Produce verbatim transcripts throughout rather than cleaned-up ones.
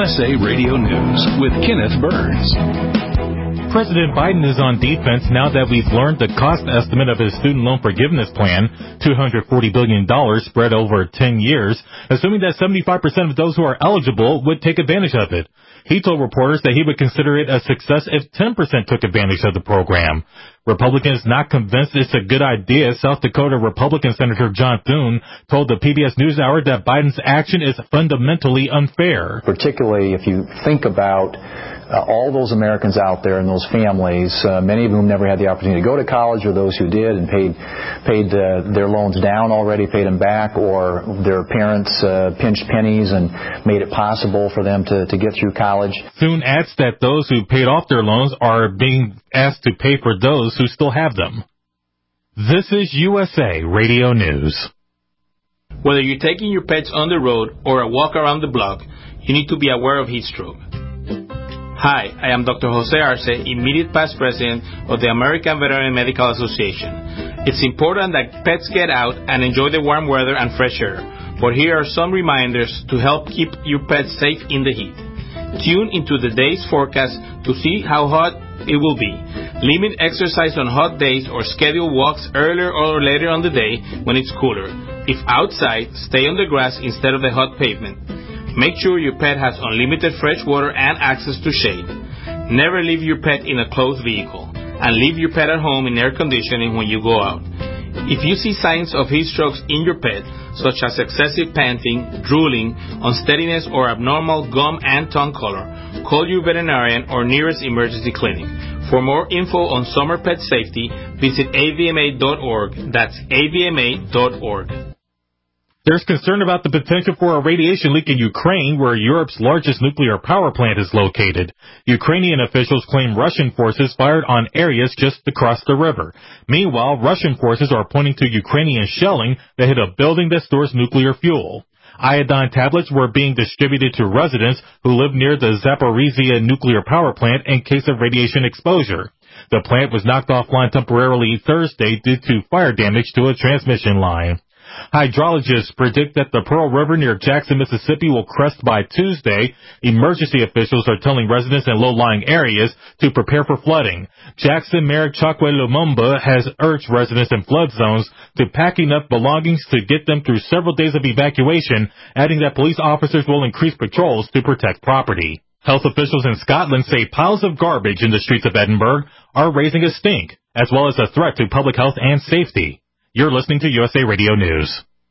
S A Radio News with Kenneth Burns. President Biden is on defense now that we've learned the cost estimate of his student loan forgiveness plan, two hundred forty billion dollars spread over ten years, assuming that seventy-five percent of those who are eligible would take advantage of it. He told reporters that he would consider it a success if ten percent took advantage of the program. Republicans not convinced it's a good idea. South Dakota Republican Senator John Thune told the P B S NewsHour that Biden's action is fundamentally unfair. Particularly if you think about uh, all those Americans out there and those families, uh, many of whom never had the opportunity to go to college, or those who did and paid paid uh, their loans down already, paid them back, or their parents uh, pinched pennies and made it possible for them to, to get through college. Thune adds that those who paid off their loans are being asked to pay for those who still have them. This is U S A Radio News. Whether you're taking your pets on the road or a walk around the block, you need to be aware of heat stroke. Hi, I am Doctor Jose Arce, immediate past president of the American Veterinary Medical Association. It's important that pets get out and enjoy the warm weather and fresh air, but here are some reminders to help keep your pets safe in the heat. Tune into the day's forecast to see how hot it will be. Limit exercise on hot days or schedule walks earlier or later on the day when it's cooler. If outside, stay on the grass instead of the hot pavement. Make sure your pet has unlimited fresh water and access to shade. Never leave your pet in a closed vehicle, and leave your pet at home in air conditioning when you go out. If you see signs of heat strokes in your pet, such as excessive panting, drooling, unsteadiness, or abnormal gum and tongue color, call your veterinarian or nearest emergency clinic. For more info on summer pet safety, visit A V M A dot org. That's A V M A dot org. There's concern about the potential for a radiation leak in Ukraine, where Europe's largest nuclear power plant is located. Ukrainian officials claim Russian forces fired on areas just across the river. Meanwhile, Russian forces are pointing to Ukrainian shelling that hit a building that stores nuclear fuel. Iodine tablets were being distributed to residents who live near the Zaporizhzhia nuclear power plant in case of radiation exposure. The plant was knocked offline temporarily Thursday due to fire damage to a transmission line. Hydrologists predict that the Pearl River near Jackson, Mississippi will crest by Tuesday. Emergency officials are telling residents in low-lying areas to prepare for flooding. Jackson Mayor Chokwe Lumumba has urged residents in flood zones to pack enough belongings to get them through several days of evacuation, adding that police officers will increase patrols to protect property. Health officials in Scotland say piles of garbage in the streets of Edinburgh are raising a stink, as well as a threat to public health and safety. You're listening to U S A Radio News.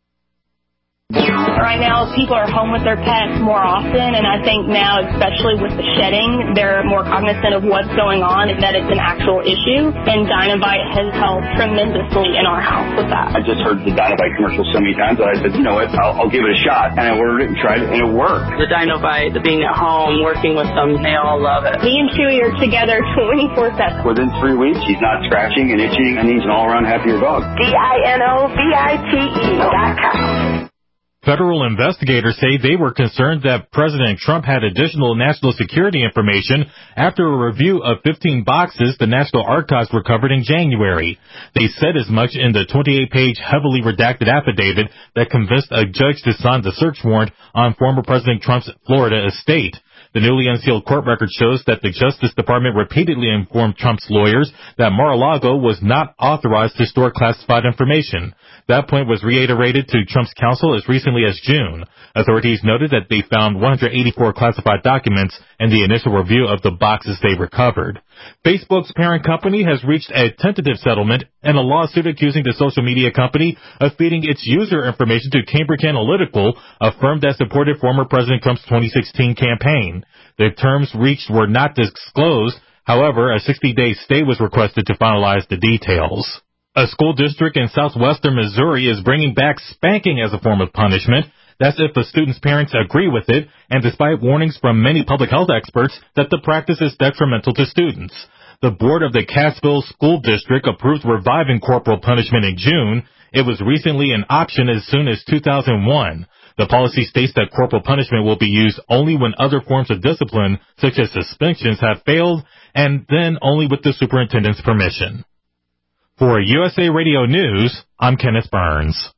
Right now, people are home with their pets more often, and I think now, especially with the shedding, they're more cognizant of what's going on and that it's an actual issue, and Dynovite has helped tremendously in our house with that. I just heard the Dynovite commercial so many times that I said, you know what, I'll, I'll give it a shot, and I ordered it and tried it, and it worked. The Dynovite, the being at home, working with them, they all love it. Me and Chewy are together twenty-four seven. Within three weeks, he's not scratching and itching, and he's an all-around happier dog. D I N O V I T E dot com. Federal investigators say they were concerned that President Trump had additional national security information after a review of fifteen boxes the National Archives recovered in January. They said as much in the twenty-eight page heavily redacted affidavit that convinced a judge to sign the search warrant on former President Trump's Florida estate. The newly unsealed court record shows that the Justice Department repeatedly informed Trump's lawyers that Mar-a-Lago was not authorized to store classified information. That point was reiterated to Trump's counsel as recently as June. Authorities noted that they found one hundred eighty-four classified documents in the initial review of the boxes they recovered. Facebook's parent company has reached a tentative settlement in a lawsuit accusing the social media company of feeding its user information to Cambridge Analytica, a firm that supported former President Trump's twenty sixteen campaign. The terms reached were not disclosed. However, a sixty day stay was requested to finalize the details. A school district in southwestern Missouri is bringing back spanking as a form of punishment. That's if the student's parents agree with it, and despite warnings from many public health experts that the practice is detrimental to students. The board of the Cassville School District approved reviving corporal punishment in June. It was recently an option as soon as two thousand one. The policy states that corporal punishment will be used only when other forms of discipline, such as suspensions, have failed, and then only with the superintendent's permission. For U S A Radio News, I'm Kenneth Burns.